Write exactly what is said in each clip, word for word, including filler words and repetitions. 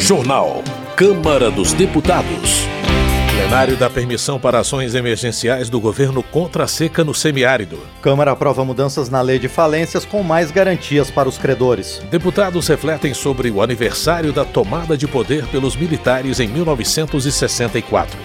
Jornal. Câmara dos Deputados. Plenário dá permissão para ações emergenciais do governo contra a seca no semiárido. Câmara aprova mudanças na lei de falências com mais garantias para os credores. Deputados refletem sobre o aniversário da tomada de poder pelos militares em mil novecentos e sessenta e quatro.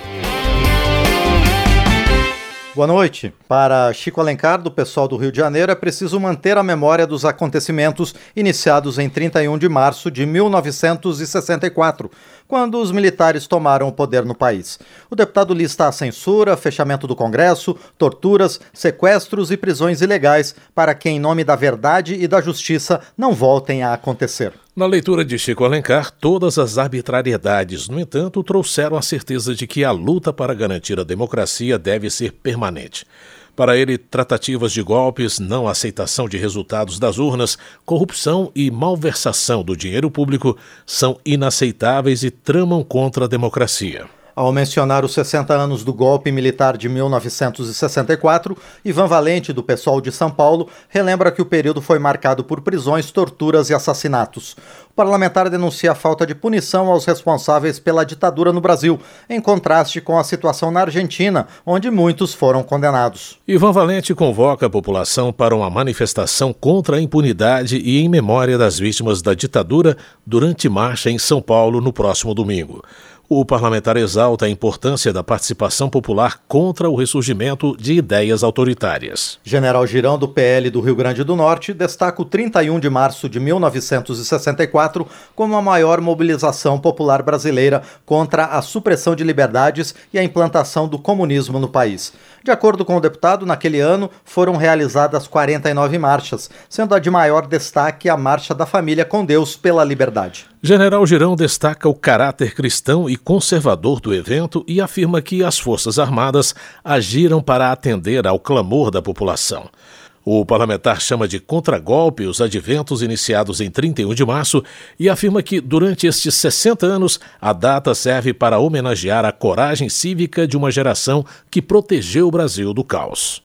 Boa noite. Para Chico Alencar, do pessoal do Rio de Janeiro, é preciso manter a memória dos acontecimentos iniciados em trinta e um de março de mil novecentos e sessenta e quatro, quando os militares tomaram o poder no país. O deputado lista a censura, fechamento do Congresso, torturas, sequestros e prisões ilegais para que, em nome da verdade e da justiça, não voltem a acontecer. Na leitura de Chico Alencar, todas as arbitrariedades, no entanto, trouxeram a certeza de que a luta para garantir a democracia deve ser permanente. Para ele, tratativas de golpes, não aceitação de resultados das urnas, corrupção e malversação do dinheiro público são inaceitáveis e tramam contra a democracia. Ao mencionar os sessenta anos do golpe militar de mil novecentos e sessenta e quatro, Ivan Valente, do PSOL de São Paulo, relembra que o período foi marcado por prisões, torturas e assassinatos. O parlamentar denuncia a falta de punição aos responsáveis pela ditadura no Brasil, em contraste com a situação na Argentina, onde muitos foram condenados. Ivan Valente convoca a população para uma manifestação contra a impunidade e em memória das vítimas da ditadura durante marcha em São Paulo no próximo domingo. O parlamentar exalta a importância da participação popular contra o ressurgimento de ideias autoritárias. General Girão, do P L do Rio Grande do Norte, destaca o trinta e um de março de mil novecentos e sessenta e quatro como a maior mobilização popular brasileira contra a supressão de liberdades e a implantação do comunismo no país. De acordo com o deputado, naquele ano foram realizadas quarenta e nove marchas, sendo a de maior destaque a Marcha da Família com Deus pela Liberdade. General Girão destaca o caráter cristão e conservador do evento e afirma que as Forças Armadas agiram para atender ao clamor da população. O parlamentar chama de contragolpe os adventos iniciados em trinta e um de março e afirma que, durante estes sessenta anos, a data serve para homenagear a coragem cívica de uma geração que protegeu o Brasil do caos.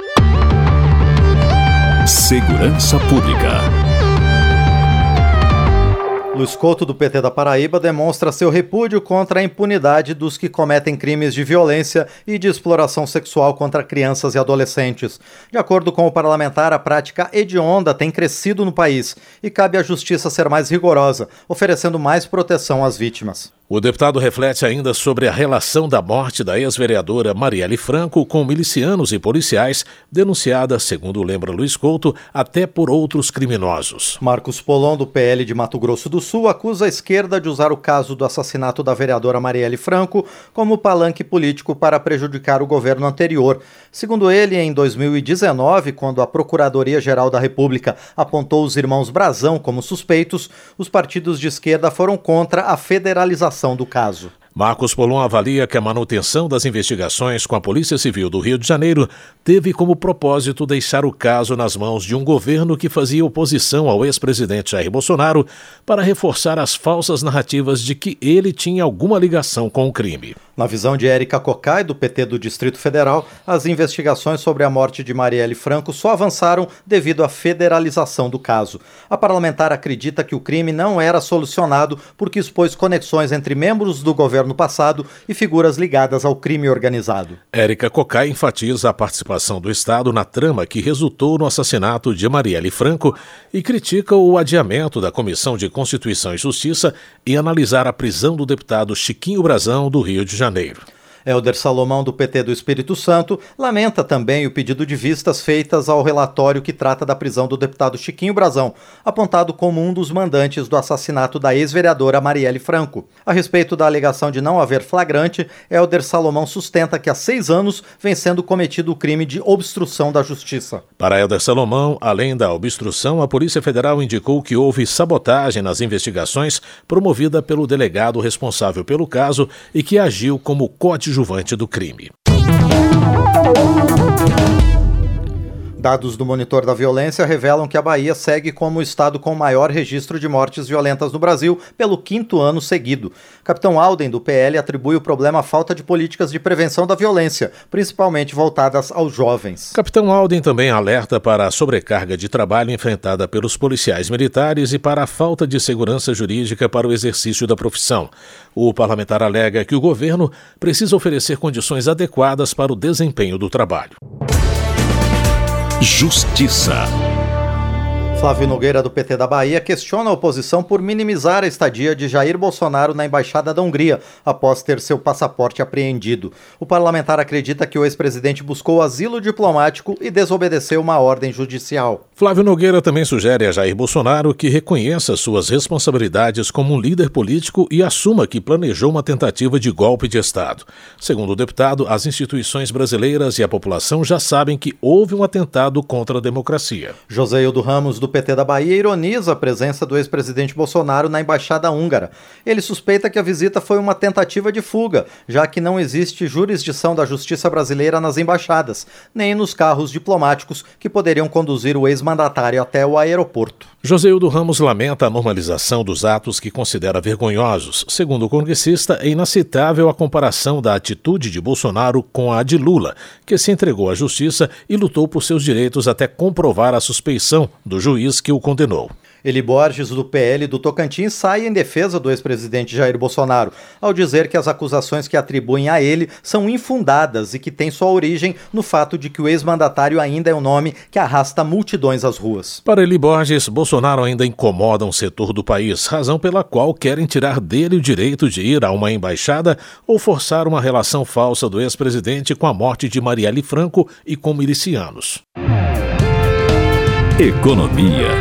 Segurança Pública. Luiz Couto, do P T da Paraíba, demonstra seu repúdio contra a impunidade dos que cometem crimes de violência e de exploração sexual contra crianças e adolescentes. De acordo com o parlamentar, a prática hedionda tem crescido no país e cabe à justiça ser mais rigorosa, oferecendo mais proteção às vítimas. O deputado reflete ainda sobre a relação da morte da ex-vereadora Marielle Franco com milicianos e policiais, denunciada, segundo lembra Luiz Couto, até por outros criminosos. Marcos Polon, do P L de Mato Grosso do Sul, acusa a esquerda de usar o caso do assassinato da vereadora Marielle Franco como palanque político para prejudicar o governo anterior. Segundo ele, em dois mil e dezenove, quando a Procuradoria-Geral da República apontou os irmãos Brazão como suspeitos, os partidos de esquerda foram contra a federalização do caso. Marcos Polon avalia que a manutenção das investigações com a Polícia Civil do Rio de Janeiro teve como propósito deixar o caso nas mãos de um governo que fazia oposição ao ex-presidente Jair Bolsonaro para reforçar as falsas narrativas de que ele tinha alguma ligação com o crime. Na visão de Érica Cocai, do P T do Distrito Federal, as investigações sobre a morte de Marielle Franco só avançaram devido à federalização do caso. A parlamentar acredita que o crime não era solucionado porque expôs conexões entre membros do governo no passado e figuras ligadas ao crime organizado. Érica Cocai enfatiza a participação do Estado na trama que resultou no assassinato de Marielle Franco e critica o adiamento da Comissão de Constituição e Justiça em analisar a prisão do deputado Chiquinho Brazão, do Rio de Janeiro. Helder Salomão, do P T do Espírito Santo, lamenta também o pedido de vistas feitas ao relatório que trata da prisão do deputado Chiquinho Brazão, apontado como um dos mandantes do assassinato da ex-vereadora Marielle Franco. A respeito da alegação de não haver flagrante, Helder Salomão sustenta que há seis anos vem sendo cometido o crime de obstrução da justiça. Para Helder Salomão, além da obstrução, a Polícia Federal indicou que houve sabotagem nas investigações promovida pelo delegado responsável pelo caso e que agiu como coadjuvante do crime. Dados do Monitor da Violência revelam que a Bahia segue como o estado com maior registro de mortes violentas no Brasil pelo quinto ano seguido. Capitão Alden, do P L, atribui o problema à falta de políticas de prevenção da violência, principalmente voltadas aos jovens. Capitão Alden também alerta para a sobrecarga de trabalho enfrentada pelos policiais militares e para a falta de segurança jurídica para o exercício da profissão. O parlamentar alega que o governo precisa oferecer condições adequadas para o desempenho do trabalho. Justiça. Flávio Nogueira, do P T da Bahia, questiona a oposição por minimizar a estadia de Jair Bolsonaro na Embaixada da Hungria, após ter seu passaporte apreendido. O parlamentar acredita que o ex-presidente buscou asilo diplomático e desobedeceu uma ordem judicial. Flávio Nogueira também sugere a Jair Bolsonaro que reconheça suas responsabilidades como um líder político e assuma que planejou uma tentativa de golpe de Estado. Segundo o deputado, as instituições brasileiras e a população já sabem que houve um atentado contra a democracia. Joséildo Ramos, do P T da Bahia, ironiza a presença do ex-presidente Bolsonaro na Embaixada Húngara. Ele suspeita que a visita foi uma tentativa de fuga, já que não existe jurisdição da justiça brasileira nas embaixadas, nem nos carros diplomáticos que poderiam conduzir o ex-mandatário até o aeroporto. Joséildo Ramos lamenta a normalização dos atos que considera vergonhosos. Segundo o congressista, é inaceitável a comparação da atitude de Bolsonaro com a de Lula, que se entregou à justiça e lutou por seus direitos até comprovar a suspeição do juiz que o condenou. Eli Borges, do P L do Tocantins, sai em defesa do ex-presidente Jair Bolsonaro, ao dizer que as acusações que atribuem a ele são infundadas e que têm sua origem no fato de que o ex-mandatário ainda é um nome que arrasta multidões às ruas. Para Eli Borges, Bolsonaro ainda incomoda um setor do país, razão pela qual querem tirar dele o direito de ir a uma embaixada ou forçar uma relação falsa do ex-presidente com a morte de Marielle Franco e com milicianos. Economia.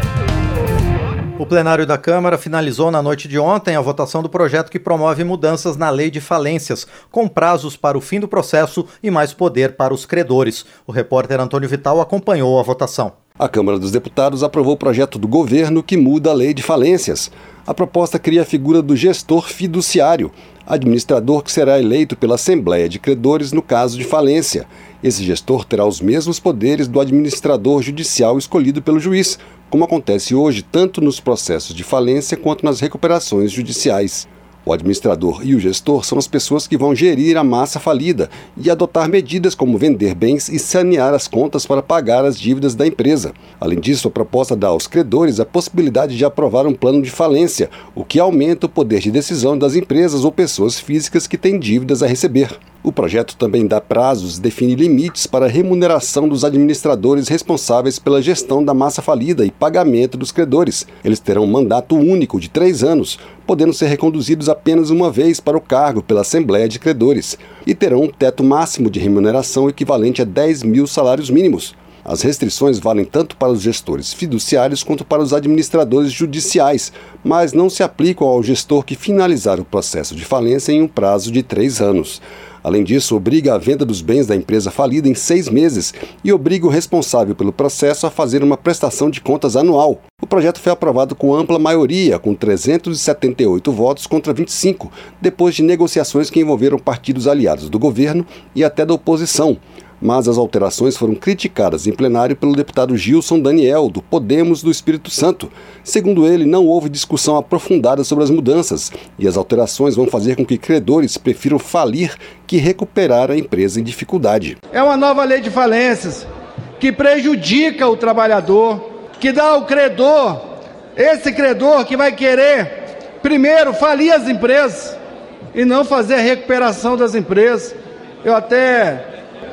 O plenário da Câmara finalizou na noite de ontem a votação do projeto que promove mudanças na lei de falências, com prazos para o fim do processo e mais poder para os credores. O repórter Antônio Vital acompanhou a votação. A Câmara dos Deputados aprovou o projeto do governo que muda a lei de falências. A proposta cria a figura do gestor fiduciário, administrador que será eleito pela Assembleia de Credores no caso de falência. Esse gestor terá os mesmos poderes do administrador judicial escolhido pelo juiz, como acontece hoje tanto nos processos de falência quanto nas recuperações judiciais. O administrador e o gestor são as pessoas que vão gerir a massa falida e adotar medidas como vender bens e sanear as contas para pagar as dívidas da empresa. Além disso, a proposta dá aos credores a possibilidade de aprovar um plano de falência, o que aumenta o poder de decisão das empresas ou pessoas físicas que têm dívidas a receber. O projeto também dá prazos e define limites para a remuneração dos administradores responsáveis pela gestão da massa falida e pagamento dos credores. Eles terão um mandato único de três anos, podendo ser reconduzidos apenas uma vez para o cargo pela Assembleia de Credores, e terão um teto máximo de remuneração equivalente a dez mil salários mínimos. As restrições valem tanto para os gestores fiduciários quanto para os administradores judiciais, mas não se aplicam ao gestor que finalizar o processo de falência em um prazo de três anos. Além disso, obriga a venda dos bens da empresa falida em seis meses e obriga o responsável pelo processo a fazer uma prestação de contas anual. O projeto foi aprovado com ampla maioria, com trezentos e setenta e oito votos contra vinte e cinco, depois de negociações que envolveram partidos aliados do governo e até da oposição. Mas as alterações foram criticadas em plenário pelo deputado Gilson Daniel, do Podemos do Espírito Santo. Segundo ele, não houve discussão aprofundada sobre as mudanças e as alterações vão fazer com que credores prefiram falir que recuperar a empresa em dificuldade. É uma nova lei de falências que prejudica o trabalhador, que dá ao credor, esse credor que vai querer primeiro falir as empresas e não fazer a recuperação das empresas. Eu até...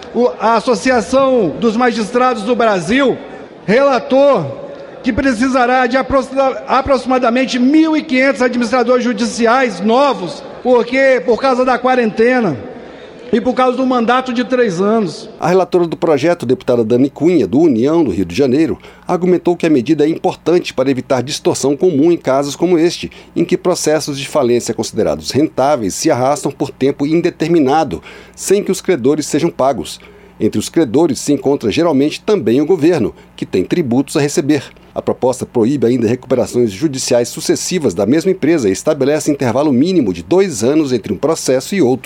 A Associação dos Magistrados do Brasil relatou que precisará de aproximadamente mil e quinhentos administradores judiciais novos, porque, por causa da quarentena e por causa do mandato de três anos. A relatora do projeto, deputada Dani Cunha, do União do Rio de Janeiro, argumentou que a medida é importante para evitar distorção comum em casos como este, em que processos de falência considerados rentáveis se arrastam por tempo indeterminado, sem que os credores sejam pagos. Entre os credores se encontra geralmente também o governo, que tem tributos a receber. A proposta proíbe ainda recuperações judiciais sucessivas da mesma empresa e estabelece intervalo mínimo de dois anos entre um processo e outro.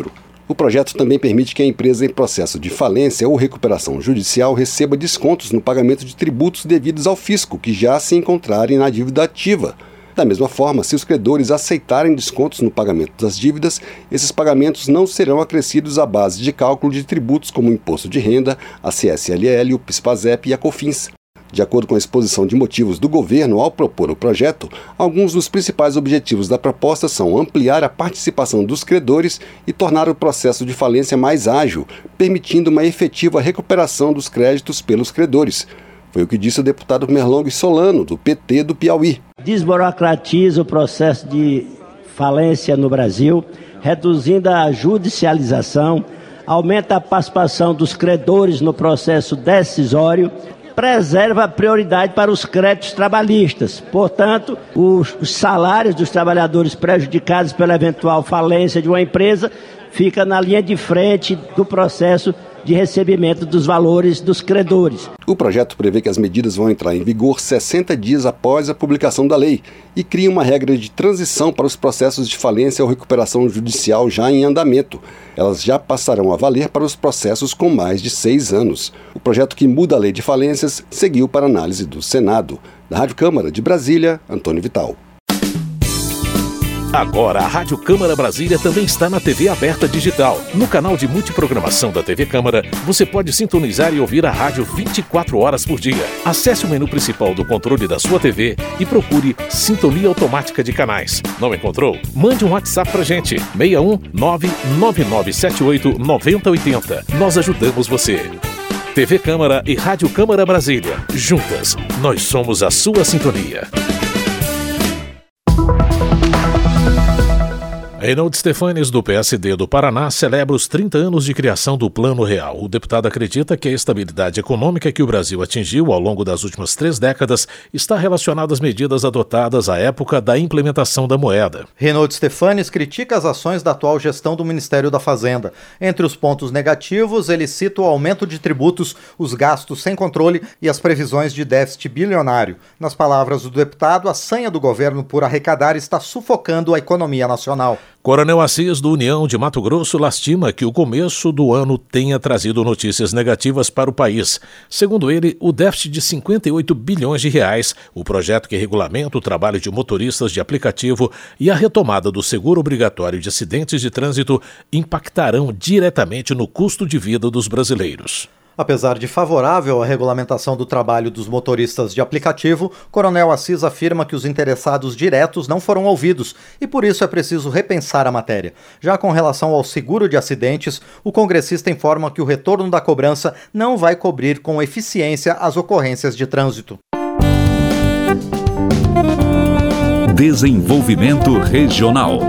O projeto também permite que a empresa em processo de falência ou recuperação judicial receba descontos no pagamento de tributos devidos ao fisco que já se encontrarem na dívida ativa. Da mesma forma, se os credores aceitarem descontos no pagamento das dívidas, esses pagamentos não serão acrescidos à base de cálculo de tributos como o Imposto de Renda, a C S L L, o PIS/PASEP e a COFINS. De acordo com a exposição de motivos do governo ao propor o projeto, alguns dos principais objetivos da proposta são ampliar a participação dos credores e tornar o processo de falência mais ágil, permitindo uma efetiva recuperação dos créditos pelos credores. Foi o que disse o deputado Merlong Solano, do P T do Piauí. Desburocratiza o processo de falência no Brasil, reduzindo a judicialização, aumenta a participação dos credores no processo decisório, preserva a prioridade para os créditos trabalhistas. Portanto, os, os salários dos trabalhadores prejudicados pela eventual falência de uma empresa fica na linha de frente do processo de recebimento dos valores dos credores. O projeto prevê que as medidas vão entrar em vigor sessenta dias após a publicação da lei e cria uma regra de transição para os processos de falência ou recuperação judicial já em andamento. Elas já passarão a valer para os processos com mais de seis anos. O projeto que muda a lei de falências seguiu para análise do Senado. Da Rádio Câmara de Brasília, Antônio Vital. Agora a Rádio Câmara Brasília também está na T V aberta digital. No canal de multiprogramação da T V Câmara, você pode sintonizar e ouvir a rádio vinte e quatro horas por dia. Acesse o menu principal do controle da sua T V e procure Sintonia Automática de Canais. Não encontrou? Mande um WhatsApp pra gente. seis um nove nove nove sete oito nove zero oito zero. Nós ajudamos você. T V Câmara e Rádio Câmara Brasília. Juntas, nós somos a sua sintonia. Reinaldo Stefanes, do P S D do Paraná, celebra os trinta anos de criação do Plano Real. O deputado acredita que a estabilidade econômica que o Brasil atingiu ao longo das últimas três décadas está relacionada às medidas adotadas à época da implementação da moeda. Reinaldo Stefanes critica as ações da atual gestão do Ministério da Fazenda. Entre os pontos negativos, ele cita o aumento de tributos, os gastos sem controle e as previsões de déficit bilionário. Nas palavras do deputado, a sanha do governo por arrecadar está sufocando a economia nacional. Coronel Assis, do União de Mato Grosso, lastima que o começo do ano tenha trazido notícias negativas para o país. Segundo ele, o déficit de cinquenta e oito bilhões de reais, o projeto que regulamenta o trabalho de motoristas de aplicativo e a retomada do seguro obrigatório de acidentes de trânsito impactarão diretamente no custo de vida dos brasileiros. Apesar de favorável à regulamentação do trabalho dos motoristas de aplicativo, Coronel Assis afirma que os interessados diretos não foram ouvidos e por isso é preciso repensar a matéria. Já com relação ao seguro de acidentes, o congressista informa que o retorno da cobrança não vai cobrir com eficiência as ocorrências de trânsito. Desenvolvimento Regional.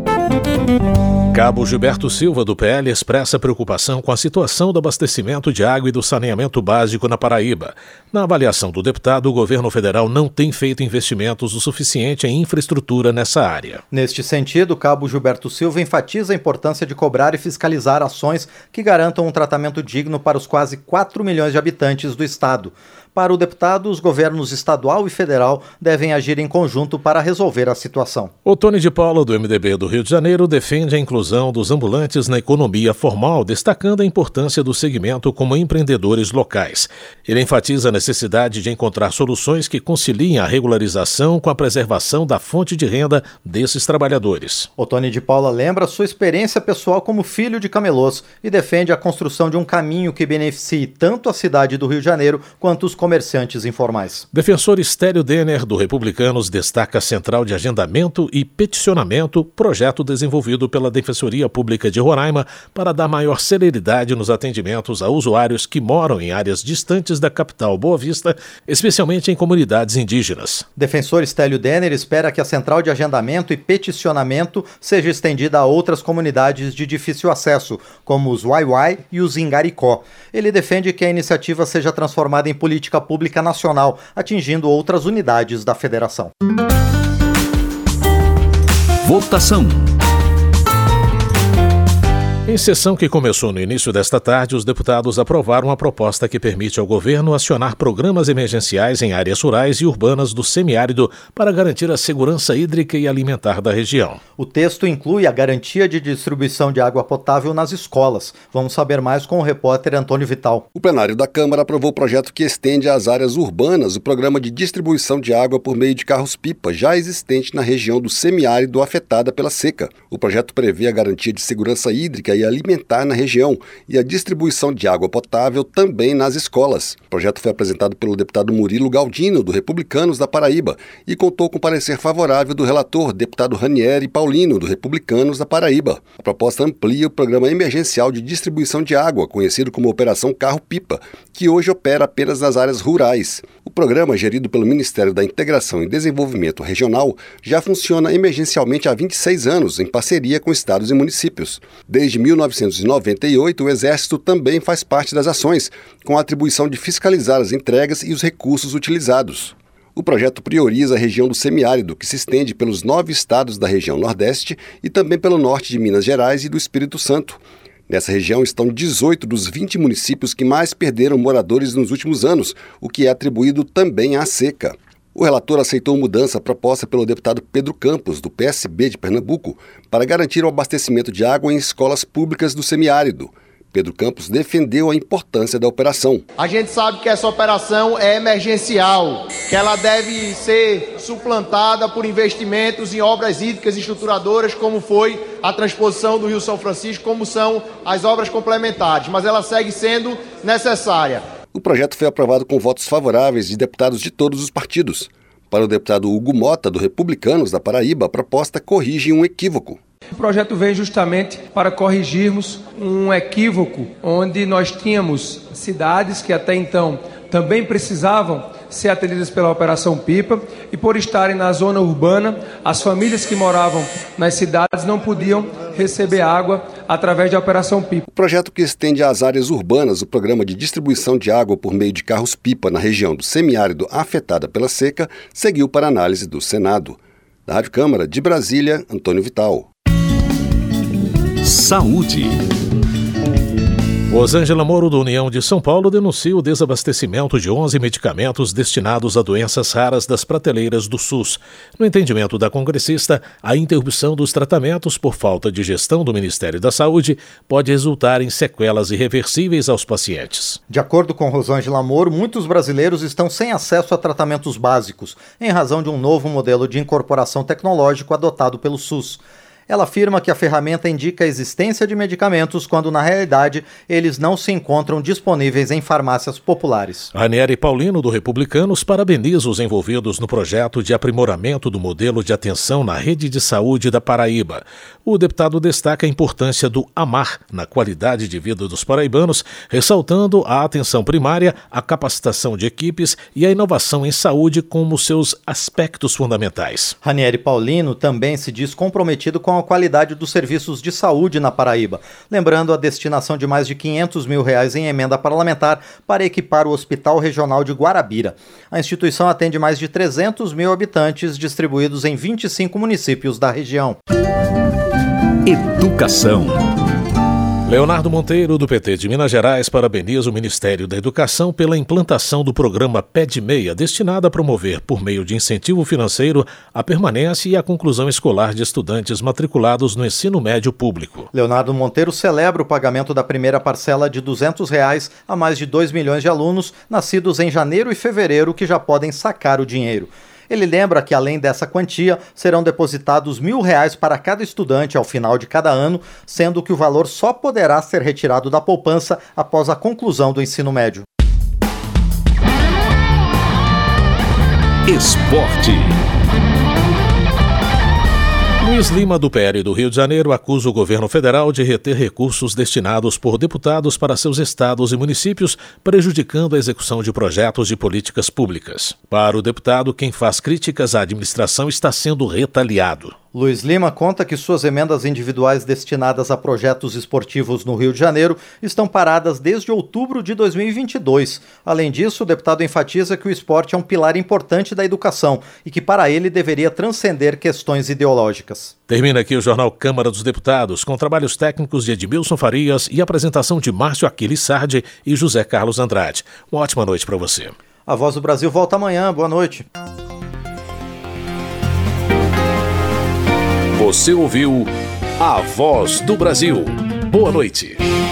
Cabo Gilberto Silva, do P L, expressa preocupação com a situação do abastecimento de água e do saneamento básico na Paraíba. Na avaliação do deputado, o governo federal não tem feito investimentos o suficiente em infraestrutura nessa área. Neste sentido, Cabo Gilberto Silva enfatiza a importância de cobrar e fiscalizar ações que garantam um tratamento digno para os quase quatro milhões de habitantes do estado. Para o deputado, os governos estadual e federal devem agir em conjunto para resolver a situação. Otônio de Paula, do M D B do Rio de Janeiro, defende a inclusão dos ambulantes na economia formal, destacando a importância do segmento como empreendedores locais. Ele enfatiza a necessidade de encontrar soluções que conciliem a regularização com a preservação da fonte de renda desses trabalhadores. Otônio de Paula lembra sua experiência pessoal como filho de camelôs e defende a construção de um caminho que beneficie tanto a cidade do Rio de Janeiro quanto os comerciantes informais. Defensor Estélio Denner, do Republicanos, destaca a Central de Agendamento e Peticionamento, projeto desenvolvido pela Defensoria Pública de Roraima para dar maior celeridade nos atendimentos a usuários que moram em áreas distantes da capital Boa Vista, especialmente em comunidades indígenas. Defensor Estélio Denner espera que a Central de Agendamento e Peticionamento seja estendida a outras comunidades de difícil acesso, como os Waiwai e os Ingaricó. Ele defende que a iniciativa seja transformada em política pública nacional, atingindo outras unidades da federação. Votação. Em Em sessão que começou no início desta tarde, os deputados aprovaram a proposta que permite ao governo acionar programas emergenciais em áreas rurais e urbanas do semiárido para garantir a segurança hídrica e alimentar da região. O texto inclui a garantia de distribuição de água potável nas escolas. Vamos saber mais com o repórter Antônio Vital. O plenário da Câmara aprovou o projeto que estende às áreas urbanas o programa de distribuição de água por meio de carros-pipa, já existente na região do semiárido afetada pela seca. O projeto prevê a garantia de segurança hídrica e alimentar na região e a distribuição de água potável também nas escolas. O projeto foi apresentado pelo deputado Murilo Galdino, do Republicanos da Paraíba, e contou com parecer favorável do relator, deputado Ranieri Paulino, do Republicanos da Paraíba. A proposta amplia o programa emergencial de distribuição de água, conhecido como Operação Carro-Pipa, que hoje opera apenas nas áreas rurais. O programa, gerido pelo Ministério da Integração e Desenvolvimento Regional, já funciona emergencialmente há vinte e seis anos, em parceria com estados e municípios. Desde mil novecentos e noventa e oito, o Exército também faz parte das ações, com a atribuição de fiscalizar as entregas e os recursos utilizados. O projeto prioriza a região do semiárido, que se estende pelos nove estados da região Nordeste e também pelo norte de Minas Gerais e do Espírito Santo. Nessa região estão dezoito dos vinte municípios que mais perderam moradores nos últimos anos, o que é atribuído também à seca. O relator aceitou mudança proposta pelo deputado Pedro Campos, do P S B de Pernambuco, para garantir o abastecimento de água em escolas públicas do semiárido. Pedro Campos defendeu a importância da operação. A gente sabe que essa operação é emergencial, que ela deve ser suplantada por investimentos em obras hídricas estruturadoras, como foi a transposição do Rio São Francisco, como são as obras complementares, mas ela segue sendo necessária. O projeto foi aprovado com votos favoráveis de deputados de todos os partidos. Para o deputado Hugo Mota, do Republicanos da Paraíba, a proposta corrige um equívoco. O projeto vem justamente para corrigirmos um equívoco onde nós tínhamos cidades que até então também precisavam ser atendidas pela Operação Pipa e por estarem na zona urbana, as famílias que moravam nas cidades não podiam receber água através da Operação Pipa. O projeto que estende às áreas urbanas o programa de distribuição de água por meio de carros-pipa na região do semiárido afetada pela seca seguiu para análise do Senado. Da Rádio Câmara de Brasília, Antônio Vital. Saúde. Rosângela Moro, do União de São Paulo, denuncia o desabastecimento de onze medicamentos destinados a doenças raras das prateleiras do SUS. No entendimento da congressista, a interrupção dos tratamentos por falta de gestão do Ministério da Saúde pode resultar em sequelas irreversíveis aos pacientes. De acordo com Rosângela Moro, muitos brasileiros estão sem acesso a tratamentos básicos, em razão de um novo modelo de incorporação tecnológico adotado pelo SUS. Ela afirma que a ferramenta indica a existência de medicamentos quando, na realidade, eles não se encontram disponíveis em farmácias populares. Ranieri Paulino, do Republicanos, parabeniza os envolvidos no projeto de aprimoramento do modelo de atenção na rede de saúde da Paraíba. O deputado destaca a importância do AMAR na qualidade de vida dos paraibanos, ressaltando a atenção primária, a capacitação de equipes e a inovação em saúde como seus aspectos fundamentais. Ranieri Paulino também se diz comprometido com a qualidade dos serviços de saúde na Paraíba, lembrando a destinação de mais de quinhentos mil reais em emenda parlamentar para equipar o Hospital Regional de Guarabira. A instituição atende mais de trezentos mil habitantes distribuídos em vinte e cinco municípios da região. Educação. Leonardo Monteiro, do P T de Minas Gerais, parabeniza o Ministério da Educação pela implantação do programa Pé de Meia, destinado a promover, por meio de incentivo financeiro, a permanência e a conclusão escolar de estudantes matriculados no ensino médio público. Leonardo Monteiro celebra o pagamento da primeira parcela de duzentos reais a mais de dois milhões de alunos nascidos em janeiro e fevereiro que já podem sacar o dinheiro. Ele lembra que, além dessa quantia, serão depositados mil reais para cada estudante ao final de cada ano, sendo que o valor só poderá ser retirado da poupança após a conclusão do ensino médio. Esporte. Luiz Lima, do P L do Rio de Janeiro, acusa o governo federal de reter recursos destinados por deputados para seus estados e municípios, prejudicando a execução de projetos de políticas públicas. Para o deputado, quem faz críticas à administração está sendo retaliado. Luiz Lima conta que suas emendas individuais destinadas a projetos esportivos no Rio de Janeiro estão paradas desde outubro de dois mil e vinte e dois. Além disso, o deputado enfatiza que o esporte é um pilar importante da educação e que para ele deveria transcender questões ideológicas. Termina aqui o Jornal Câmara dos Deputados, com trabalhos técnicos de Edmilson Farias e apresentação de Márcio Aquiles Sardi e José Carlos Andrade. Uma ótima noite para você. A Voz do Brasil volta amanhã. Boa noite. Você ouviu A Voz do Brasil. Boa noite.